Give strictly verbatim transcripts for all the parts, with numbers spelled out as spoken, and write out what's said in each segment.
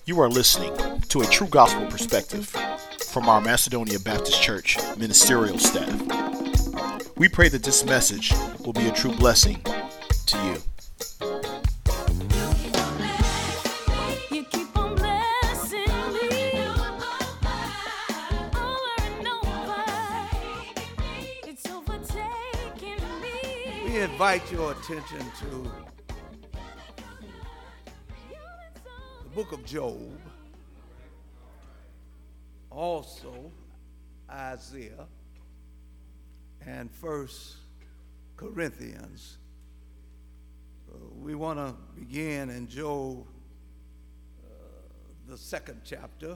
You are listening to a true gospel perspective from our Macedonia Baptist Church ministerial staff. We pray that this message will be a true blessing to you. We invite your attention to the book of Job, also Isaiah, and First Corinthians. Uh, we want to begin in Job, uh, the second chapter,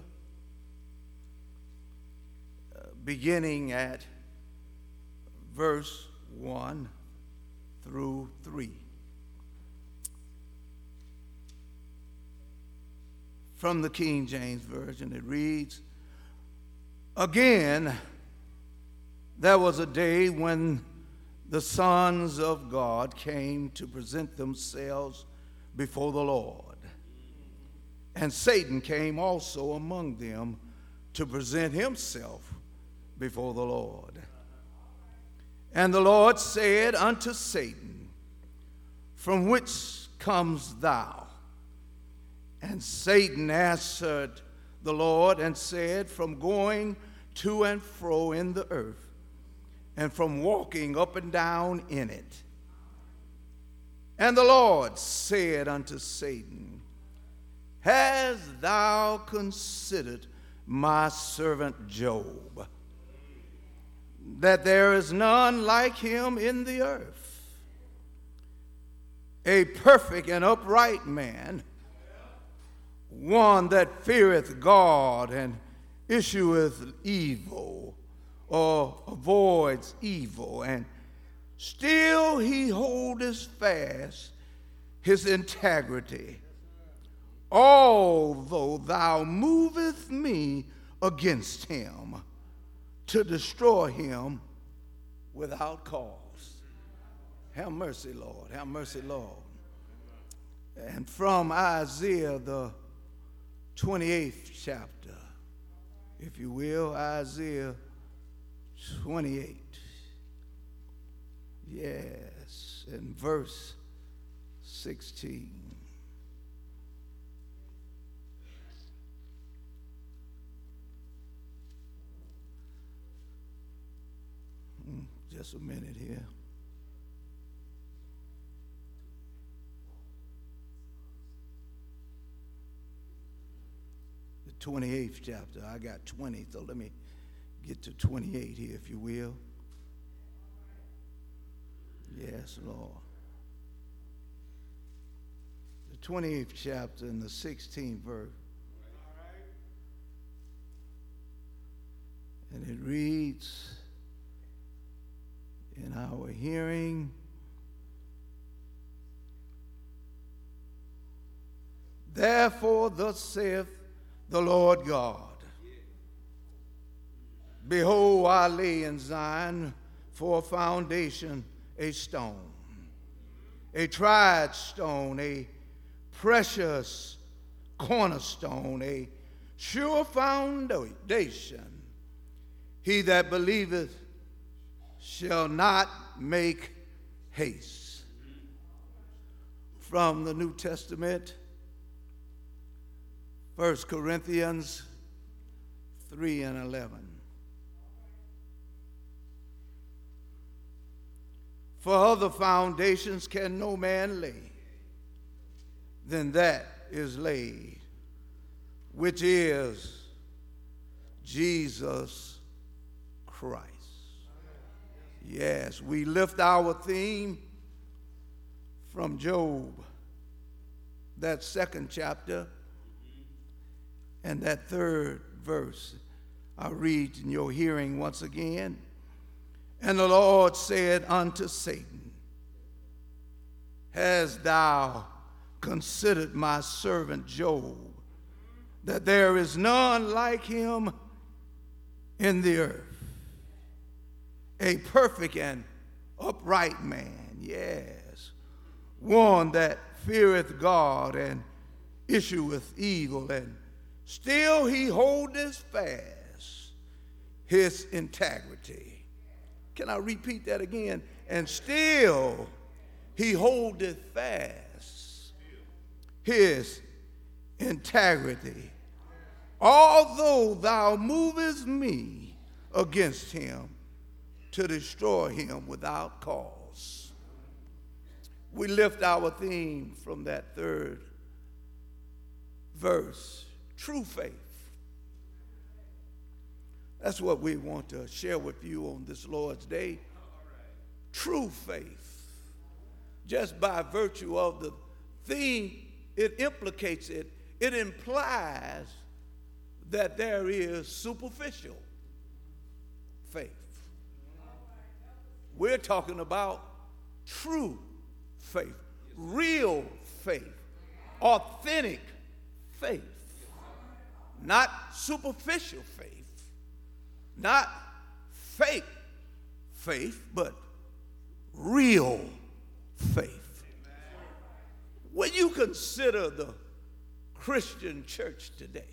uh, beginning at verse one through three. From the King James Version, it reads, "Again, there was a day when the sons of God came to present themselves before the Lord. And Satan came also among them to present himself before the Lord. And the Lord said unto Satan, From whence comes thou? And Satan answered the Lord and said, From going to and fro in the earth, and from walking up and down in it. And the Lord said unto Satan, Hast thou considered my servant Job, that there is none like him in the earth, a perfect and upright man, one that feareth God and issueth evil, or avoids evil, and still he holdeth fast his integrity, although thou movest me against him, to destroy him without cause." Have mercy, Lord. Have mercy, Lord. And from Isaiah, the twenty-eighth chapter, if you will, Isaiah twenty-eight. Yes, in verse sixteen. Just a minute here. The twenty-eighth chapter. I got twenty, so let me get to twenty-eight here, if you will. Yes, Lord. The twenty-eighth chapter and the sixteenth verse. And it reads, in our hearing, "Therefore thus saith the Lord God, Behold, I lay in Zion for a foundation a stone, a tried stone, a precious cornerstone, a sure foundation. He that believeth shall not make haste." From the New Testament, First Corinthians three and eleven. "For other foundations can no man lay than that is laid, which is Jesus Christ." Yes, we lift our theme from Job, that second chapter, and that third verse. I'll read in your hearing once again. "And the Lord said unto Satan, Hast thou considered my servant Job, that there is none like him in the earth, a perfect and upright man, yes, one that feareth God and issueth evil, and Still he holdeth fast his integrity. Can I repeat that again? And still he holdeth fast his integrity. Although thou movest me against him to destroy him without cause. We lift our theme from that third verse, true faith. That's what we want to share with you on this Lord's Day. True faith. Just by virtue of the theme, it implicates it, it implies that there is superficial faith. We're talking about true faith, real faith, authentic faith, not superficial faith, not fake faith, but real faith. When you consider the Christian church today,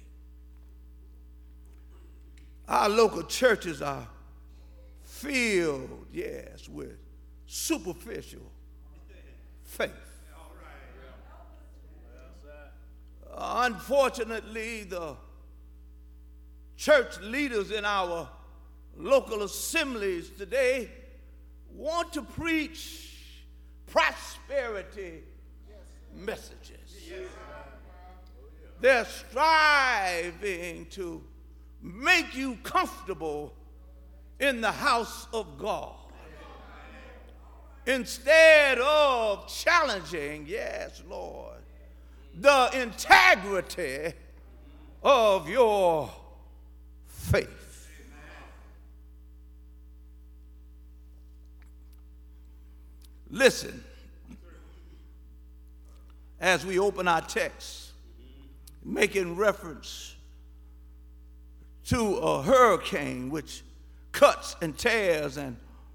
our local churches are filled, yes, with superficial faith. Uh, unfortunately, the church leaders in our local assemblies today want to preach prosperity messages. They're striving to make you comfortable in the house of God instead of challenging, yes, Lord, the integrity of your faith. Listen, as we open our text, making reference to a hurricane which cuts and tears, and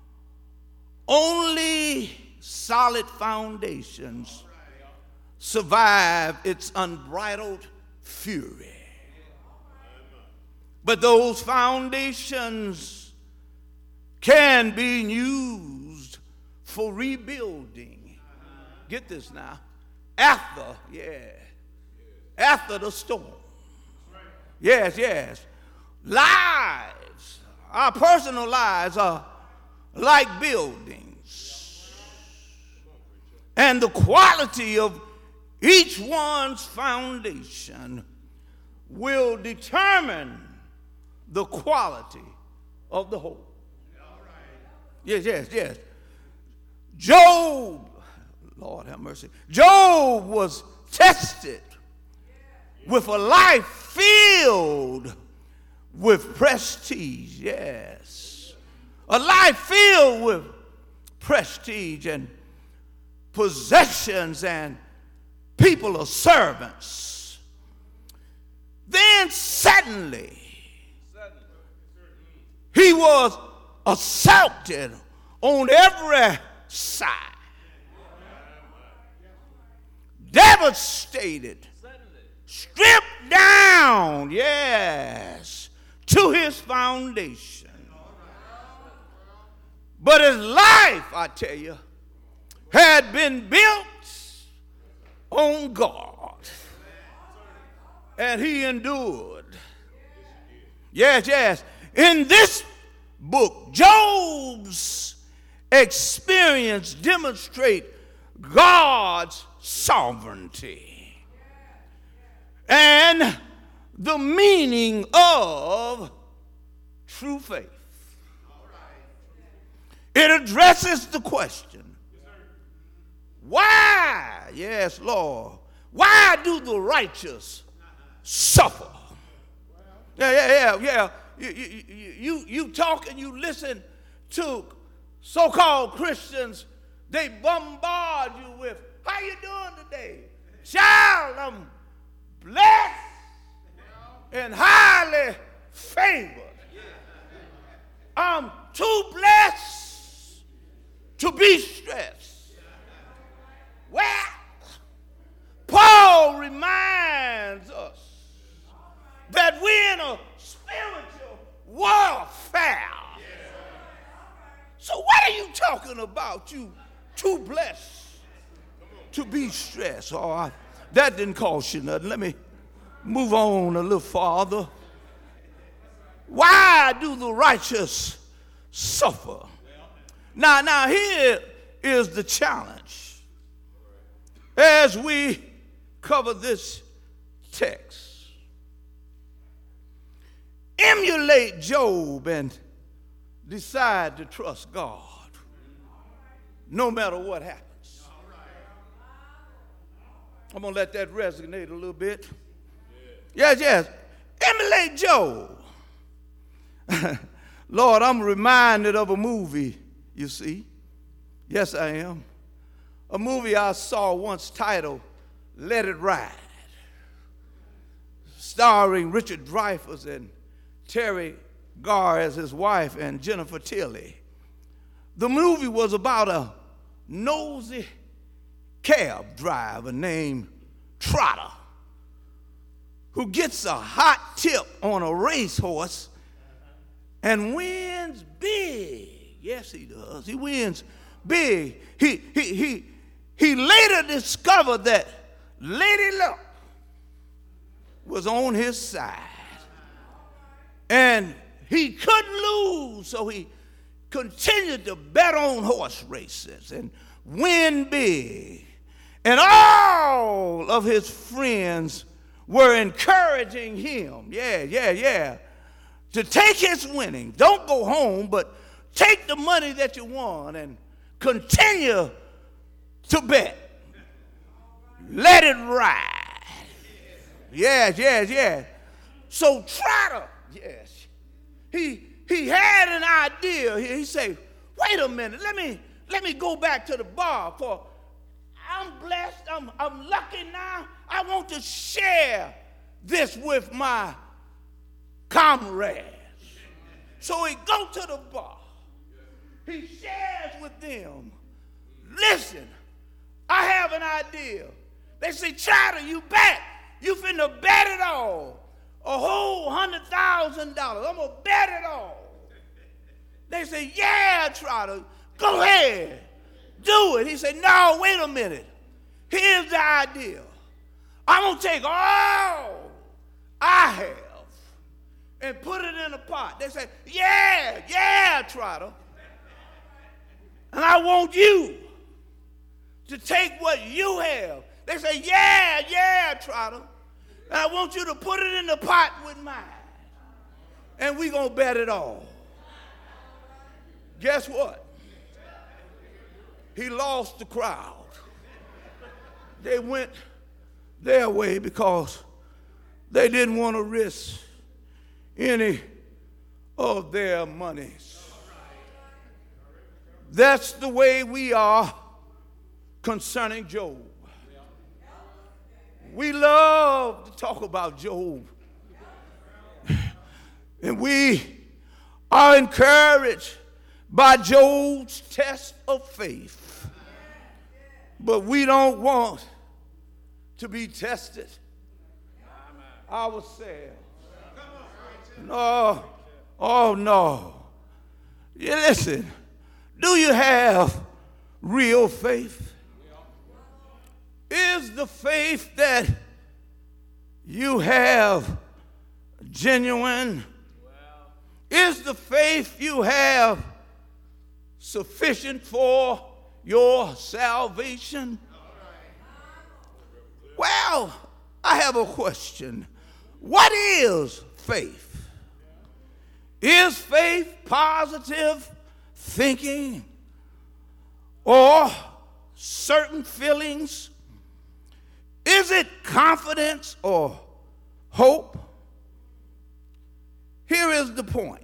only solid foundations survive its unbridled fury. But those foundations can be used for rebuilding. Get this now. After, yeah, after the storm. Yes, yes. Lives, our personal lives are like buildings. And the quality of each one's foundation will determine the quality of the whole. Yes, yes, yes. Job, Lord have mercy, Job was tested with a life filled with prestige, yes. A life filled with prestige and possessions and people of servants. Then suddenly, he was assaulted on every side, devastated, stripped down, yes, to his foundation. But his life, I tell you, had been built on God. And he endured. Yes, yes. In this book, Job's experience demonstrates God's sovereignty and the meaning of true faith. It addresses the question, why, yes, Lord, why do the righteous suffer? Yeah, yeah, yeah, yeah. You, you, you, you talk and you listen to so-called Christians, they bombard you with, how you doing today? Child, I'm blessed and highly favored. I'm too blessed to be stressed. Well, Paul reminds us a spiritual warfare. So what are you talking about? You too blessed to be stressed. Oh, I, that didn't cost you nothing. Let me move on a little farther. Why do the righteous suffer? Now, now here is the challenge. As we cover this text, emulate Job and decide to trust God no matter what happens. I'm going to let that resonate a little bit. Yes, yes. Emulate Job. Lord, I'm reminded of a movie, you see. Yes, I am. A movie I saw once titled Let It Ride, starring Richard Dreyfuss and Terry Garr as his wife and Jennifer Tilly. The movie was about a nosy cab driver named Trotter who gets a hot tip on a racehorse and wins big. Yes, he does. He wins big. He, he, he, he later discovered that Lady Luck was on his side. And he couldn't lose, so he continued to bet on horse races and win big. And all of his friends were encouraging him, yeah, yeah, yeah, to take his winning. Don't go home, but take the money that you won and continue to bet. Let it ride. Yes, yes, yes. So Trotter, yes, he he had an idea. He, he said, wait a minute, let me let me go back to the bar, for I'm blessed, I'm I'm lucky now. I want to share this with my comrades. So he go to the bar. He shares with them. Listen, I have an idea. They say, Trotter, you bet. You finna bet it all. A whole hundred thousand dollars. I'm gonna bet it all. They say, yeah, Trotter, go ahead. Do it. He said, no, wait a minute. Here's the idea. I'm gonna take all I have and put it in a pot. They say, yeah, yeah, Trotter. And I want you to take what you have. They say, yeah, yeah, Trotter. And I want you to put it in the pot with mine. And we're going to bet it all. Guess what? He lost the crowd. They went their way because they didn't want to risk any of their monies. That's the way we are concerning Job. We love to talk about Job. And we are encouraged by Job's test of faith. But we don't want to be tested ourselves. No, oh no. You listen, do you have real faith? Is the faith that you have genuine? Is the faith you have sufficient for your salvation? Well, I have a question. What is faith? Is faith positive thinking or certain feelings? Is it confidence or hope? Here is the point.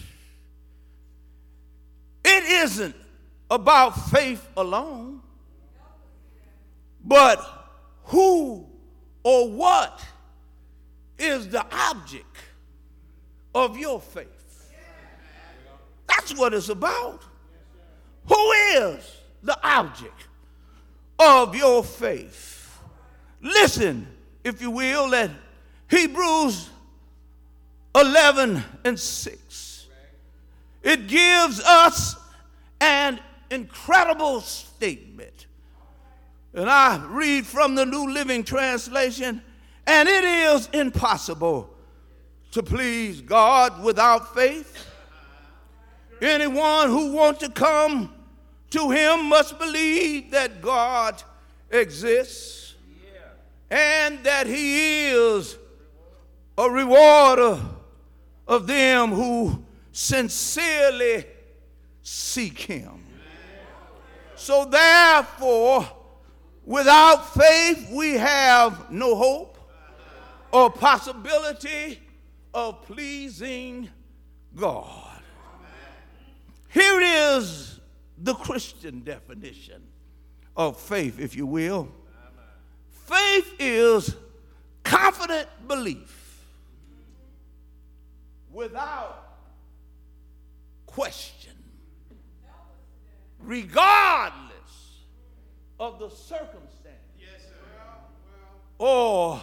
It isn't about faith alone, but who or what is the object of your faith? That's what it's about. Who is the object of your faith? Listen, if you will, at Hebrews eleven and six. It gives us an incredible statement. And I read from the New Living Translation, and it is impossible to please God without faith. Anyone who wants to come to him must believe that God exists and that he is a rewarder of them who sincerely seek him. So therefore, without faith, we have no hope or possibility of pleasing God. Here is the Christian definition of faith, if you will. Faith is confident belief without question, regardless of the circumstance or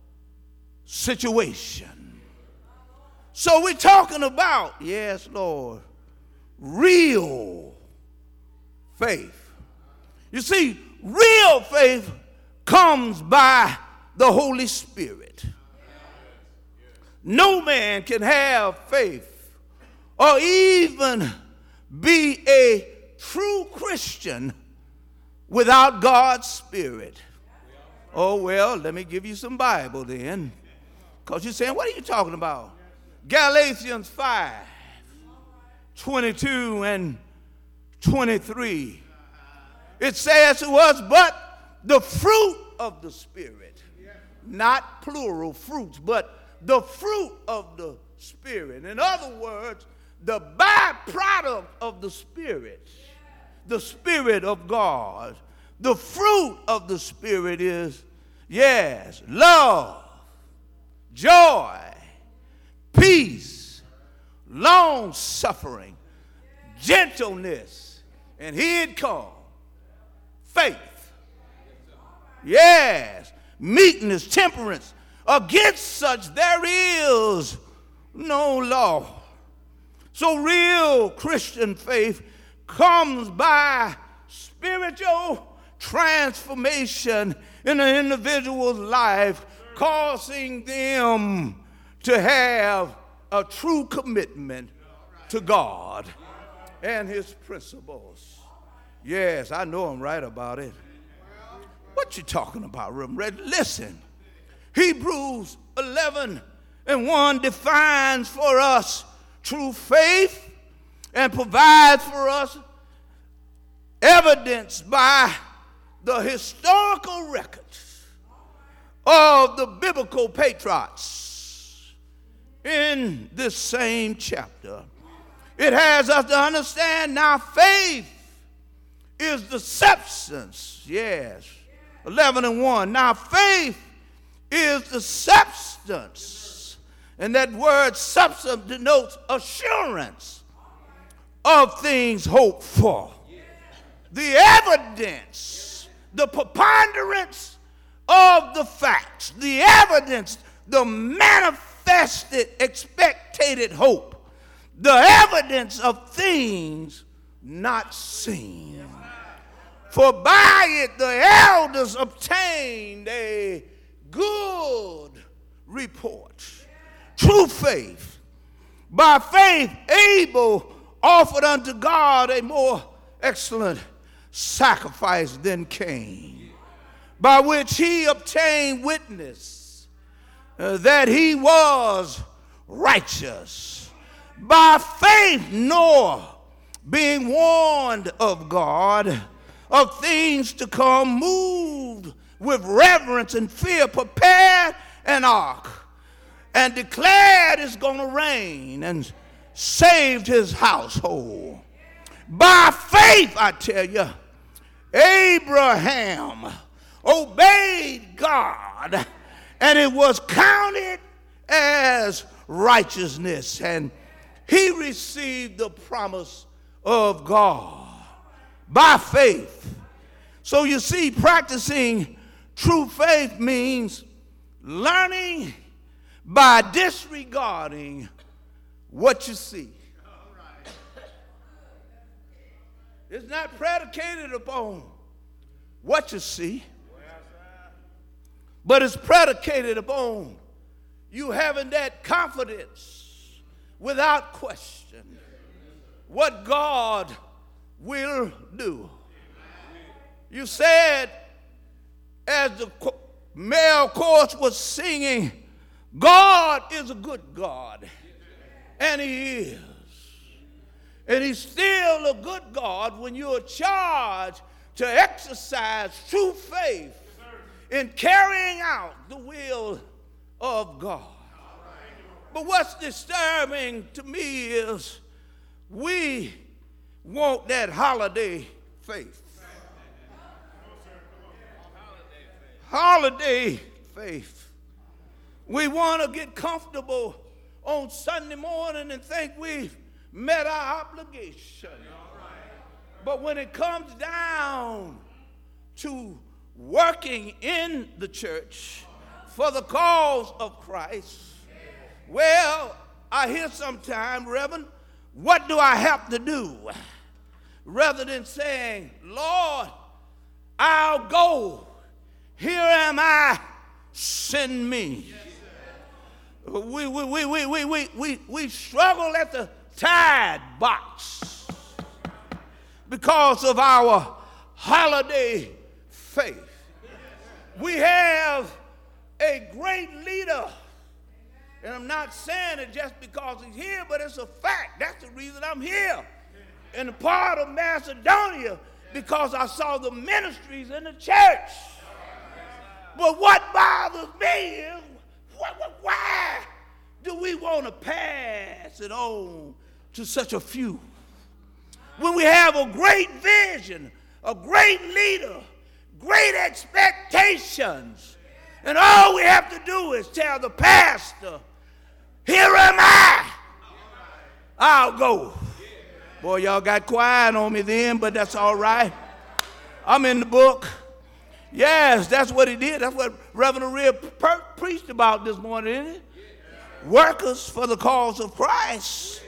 situation. So we're talking about, yes, Lord, real faith. You see, real faith comes by the Holy Spirit. No man can have faith or even be a true Christian without God's Spirit. Oh, well, let me give you some Bible then. Because you're saying, what are you talking about? Galatians five, twenty-two and twenty-three. It says to us, but the fruit of the Spirit, not plural fruits, but the fruit of the Spirit. In other words, the byproduct of the Spirit, the Spirit of God. The fruit of the Spirit is, yes, love, joy, peace, long-suffering, gentleness, and here it comes, faith. Yes, meekness, temperance. Against such there is no law. So real Christian faith comes by spiritual transformation in an individual's life, causing them to have a true commitment to God and his principles. Yes, I know I'm right about it. What you talking about, Reverend Red? Listen, Hebrews eleven and one defines for us true faith and provides for us evidence by the historical records of the biblical patriots in this same chapter. It has us to understand now faith is the substance, yes, eleven and one. Now faith is the substance, and that word substance denotes assurance of things hoped for. The evidence, the preponderance of the facts, the evidence, the manifested, expected hope, the evidence of things not seen. For by it the elders obtained a good report. True faith. By faith, Abel offered unto God a more excellent sacrifice than Cain, by which he obtained witness uh, that he was righteous. By faith, Noah, being warned of God of things to come, moved with reverence and fear, prepared an ark and declared it's going to rain, and saved his household. By faith, I tell you, Abraham obeyed God, and it was counted as righteousness, and he received the promise of God by faith. So you see, practicing true faith means learning by disregarding what you see. It's not predicated upon what you see, but it's predicated upon you having that confidence without question what God will do. You said, as the male chorus was singing, God is a good God, and He is. And He's still a good God when you're charged to exercise true faith in carrying out the will of God. But what's disturbing to me is we want that holiday faith. Holiday faith. We want to get comfortable on Sunday morning and think we've met our obligation. But when it comes down to working in the church for the cause of Christ, well, I hear sometimes, Reverend, what do I have to do? Rather than saying, Lord, I'll go. Here am I, send me. We, we, we, we, we, we, we, we struggle at the tide box because of our holiday faith. We have a great leader, and I'm not saying it just because he's here, but it's a fact. That's the reason I'm here in the part of Macedonia, because I saw the ministries in the church. But what bothers me is, why do we want to pass it on to such a few when we have a great vision, a great leader, great expectations, and all we have to do is tell the pastor, here am I, I'll go. Boy, y'all got quiet on me then, but that's all right. I'm in the book. Yes, that's what he did. That's what Reverend Rhea per- preached about this morning, isn't it? Workers for the cause of Christ.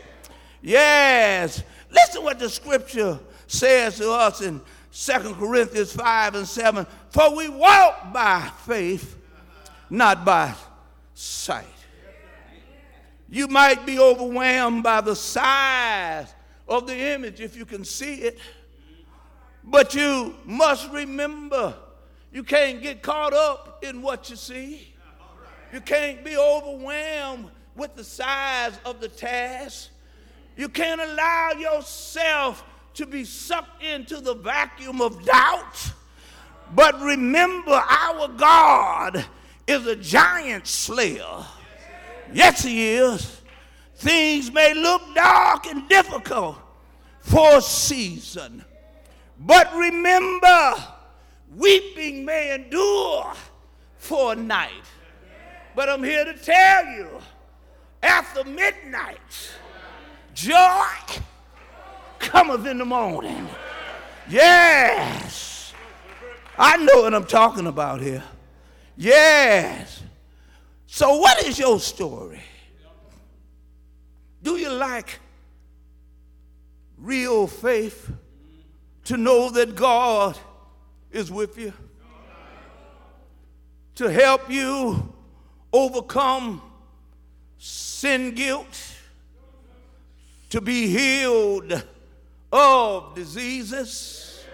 Yes. Listen what the scripture says to us in Second Corinthians five and seven. For we walk by faith, not by sight. You might be overwhelmed by the size of the image if you can see it, but you must remember, you can't get caught up in what you see. You can't be overwhelmed with the size of the task. You can't allow yourself to be sucked into the vacuum of doubt. But remember, our God is a giant slayer. Yes, He is. Things may look dark and difficult for a season. But remember, weeping may endure for a night. But I'm here to tell you, after midnight, joy cometh in the morning. Yes. I know what I'm talking about here. Yes. So what is your story? Do you like real faith to know that God is with you? To help you overcome sin guilt, to be healed of diseases.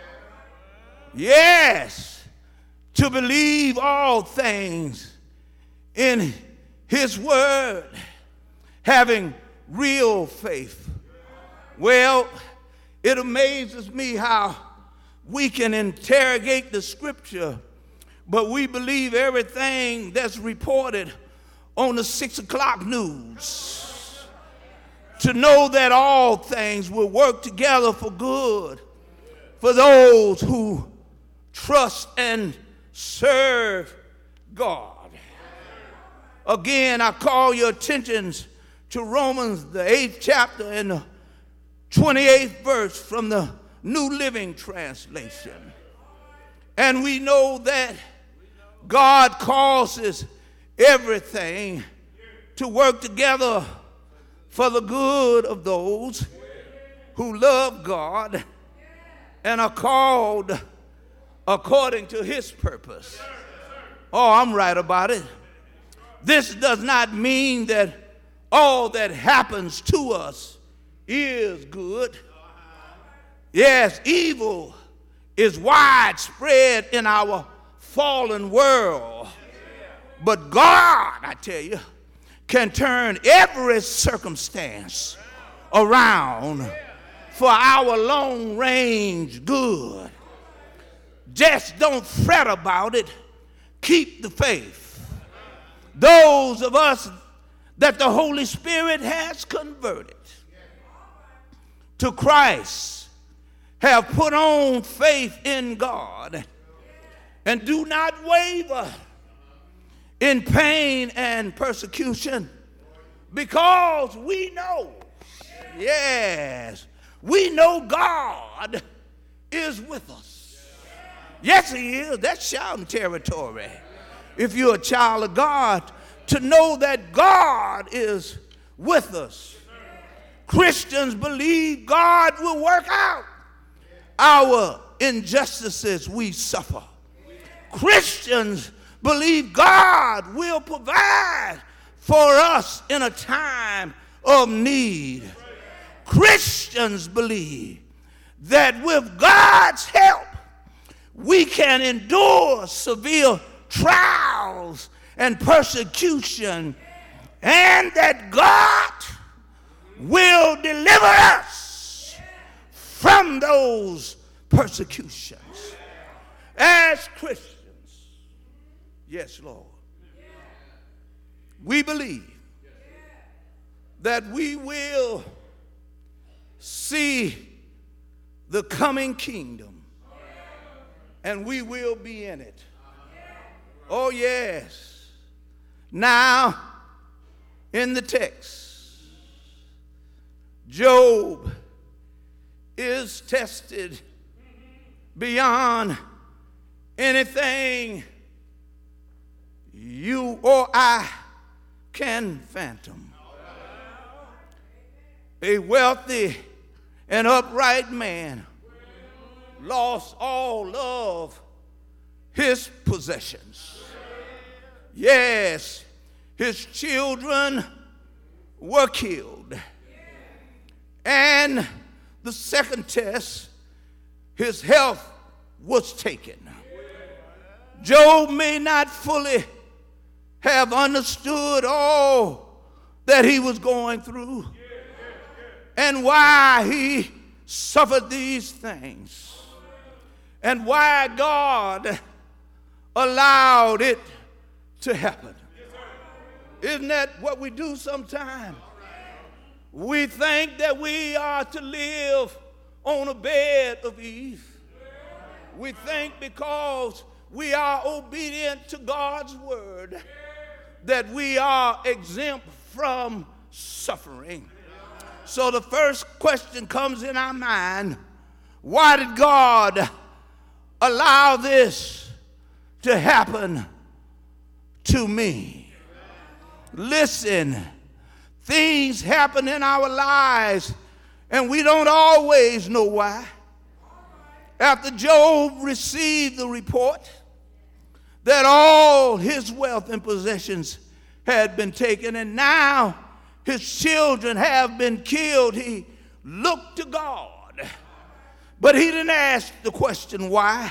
Yes, to believe all things in His word, having real faith. Well, it amazes me how we can interrogate the scripture, but we believe everything that's reported on the six o'clock news. To know that all things will work together for good for those who trust and serve God. Again, I call your attention to Romans, the eighth chapter and the twenty-eighth verse from the New Living Translation. And we know that God causes everything to work together for the good of those who love God and are called according to his purpose. Oh, I'm right about it. This does not mean that all that happens to us is good. Yes, evil is widespread in our fallen world. But God, I tell you, can turn every circumstance around for our long-range good. Just don't fret about it. Keep the faith. Those of us that the Holy Spirit has converted to Christ have put on faith in God and do not waver in pain and persecution, because we know, yes, we know God is with us. Yes, he is. That's shouting territory. If you're a child of God, to know that God is with us. Christians believe God will work out our injustices we suffer. Christians believe God will provide for us in a time of need. Christians believe that with God's help, we can endure severe trials and persecution, and that God will deliver us from those persecutions. As Christians, yes, Lord, we believe that we will see the coming kingdom, and we will be in it. Oh, yes. Now, in the text, Job is tested beyond anything you or I can fathom. A wealthy and upright man lost all of his possessions. Yes, his children were killed. And the second test, his health was taken. Job may not fully have understood all that he was going through and why he suffered these things and why God allowed it to happen. Isn't that what we do sometimes? We think that we are to live on a bed of ease. We think because we are obedient to God's word that we are exempt from suffering. So the first question comes in our mind: why did God allow this to happen to me? Listen, things happen in our lives and we don't always know why. After Job received the report that all his wealth and possessions had been taken and now his children have been killed, he looked to God. But he didn't ask the question why.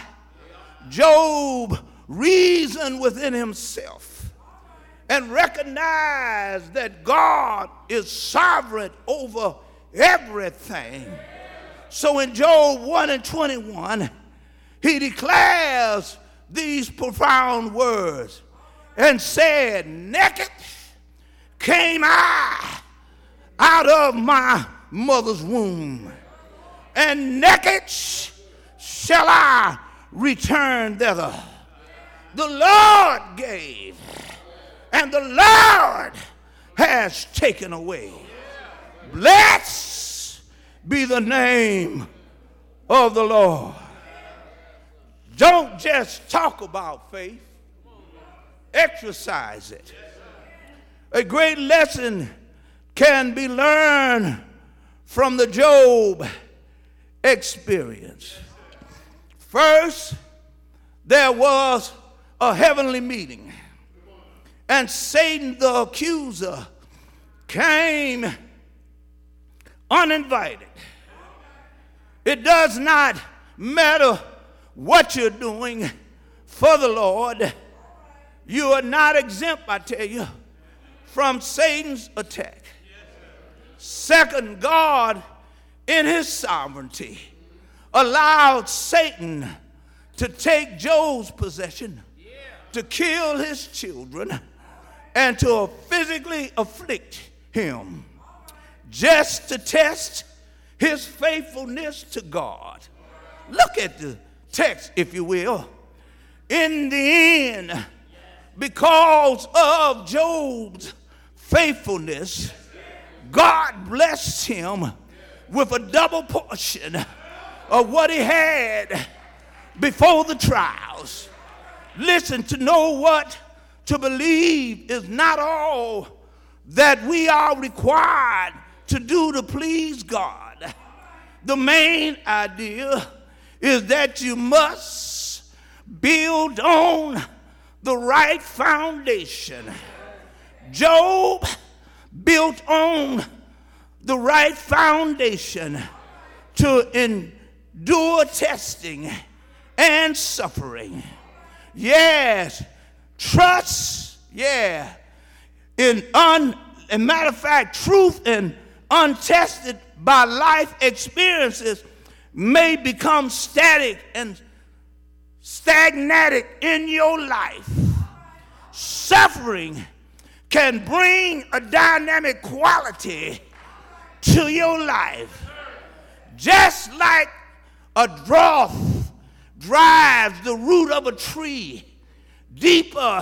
Job reasoned within himself and recognized that God is sovereign over everything. So in Job one and twenty-one, he declares these profound words and said, "Naked came I out of my mother's womb, and naked shall I return thither. The Lord gave, and the Lord has taken away. Blessed be the name of the Lord." Don't just talk about faith, exercise it. A great lesson can be learned from the Job experience. First, there was a heavenly meeting, and Satan the accuser came uninvited. It does not matter what you're doing for the Lord, you are not exempt, I tell you, from Satan's attack. Second, God, in his sovereignty, allowed Satan to take Job's possession, to kill his children, and to physically afflict him, just to test his faithfulness to God. Look at the text, if you will. In the end, because of Job's faithfulness, God blessed him with a double portion of what he had before the trials. Listen, to know what to believe is not all that we are required to do to please God. The main idea is that you must build on the right foundation. Job built on the right foundation to endure testing and suffering. Yes, trust, yeah. In un, a matter of fact, truth and untested by life experiences may become static and stagnatic in your life. Suffering can bring a dynamic quality to your life. Just like a drought drives the root of a tree deeper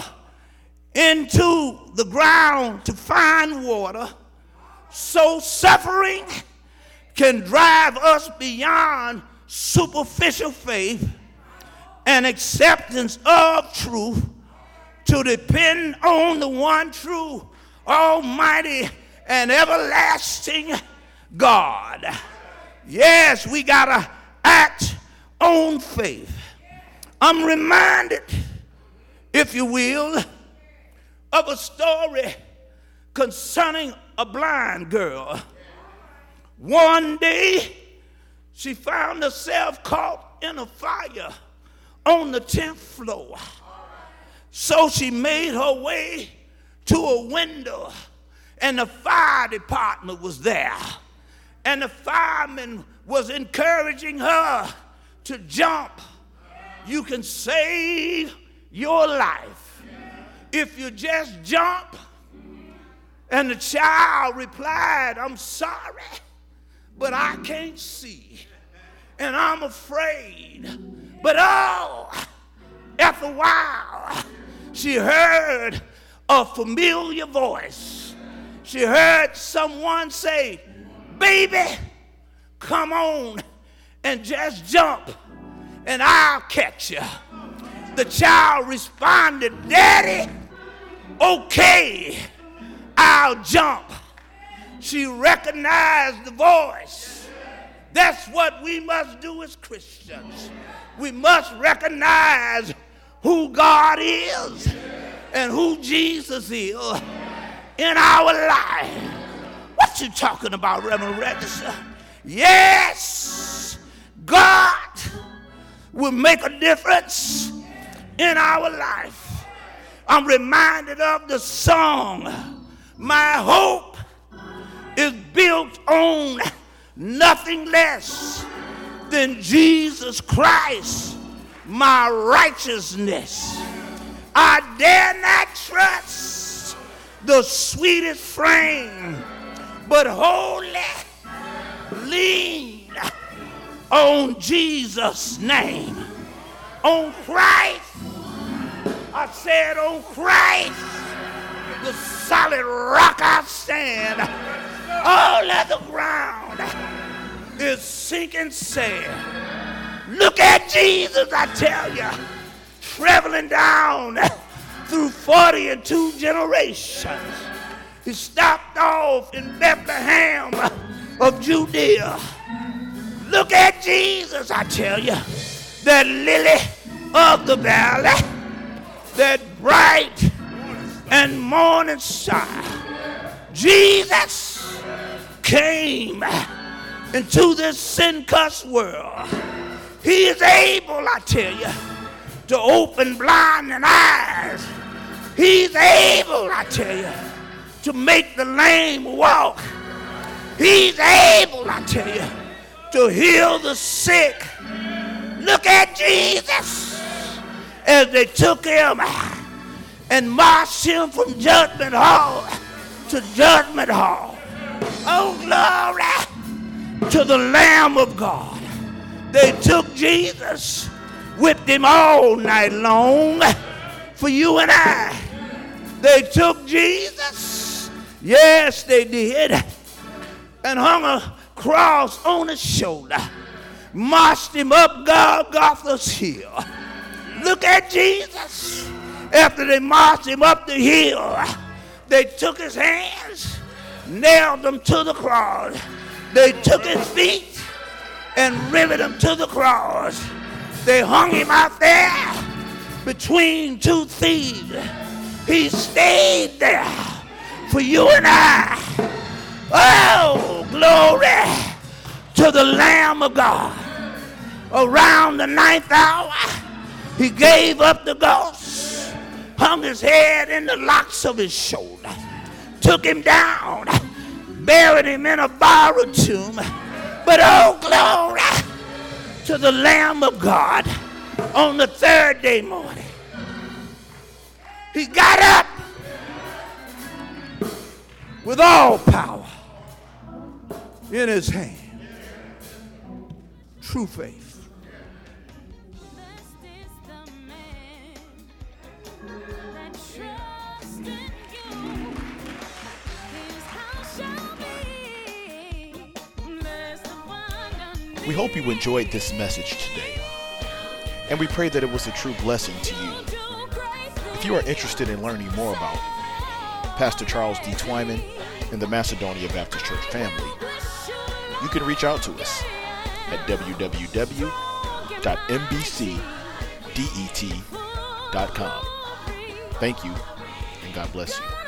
into the ground to find water, so suffering can drive us beyond superficial faith and acceptance of truth to depend on the one true, almighty, and everlasting God. Yes, we got to act on faith. I'm reminded, if you will, of a story concerning a blind girl. One day, she found herself caught in a fire on the tenth floor. So she made her way to a window, and the fire department was there. And the fireman was encouraging her to jump. You can save your life if you just jump. And the child replied, I'm sorry, but I can't see, and I'm afraid. But oh, after a while, she heard a familiar voice. She heard someone say, baby, come on and just jump, and I'll catch you. The child responded, Daddy, okay, I'll jump. She recognized the voice. That's what we must do as Christians. We must recognize who God is and who Jesus is in our life. What you talking about, Reverend Register? Yes, God will make a difference in our life. I'm reminded of the song, my hope is built on nothing less than Jesus Christ, my righteousness. I dare not trust the sweetest frame, but wholly lean on Jesus' name. On Christ, I said on Christ, the solid rock I stand. All of the ground is sinking sand. Look at Jesus, I tell you, traveling down through forty and two generations. He stopped off in Bethlehem of Judea. Look at Jesus, I tell you, that lily of the valley, that bright and morning star. Jesus came into this sin-cussed world. He is able, I tell you, to open blinding eyes. He's able, I tell you, to make the lame walk. He's able, I tell you, to heal the sick. Look at Jesus as they took him and marched him from judgment hall to judgment hall. Oh, glory to the Lamb of God. They took Jesus, whipped him all night long for you and I. They took Jesus, yes, they did, and hung a cross on his shoulder, marched him up Golgotha's hill. Look at Jesus. After they marched him up the hill, they took his hands, nailed them to the cross. They took his feet and riveted them to the cross. They hung him out there between two thieves. He stayed there for you and I. Oh, glory to the Lamb of God. Around the ninth hour, he gave up the ghost, hung his head in the locks of his shoulder, took him down, buried him in a borrowed tomb. But oh, glory to the Lamb of God. On the third day morning, he got up with all power in his hand. True faith. We hope you enjoyed this message today, and we pray that it was a true blessing to you. If you are interested in learning more about Pastor Charles D. Twyman and the Macedonia Baptist Church family, you can reach out to us at w w w dot m b c det dot com. Thank you, and God bless you.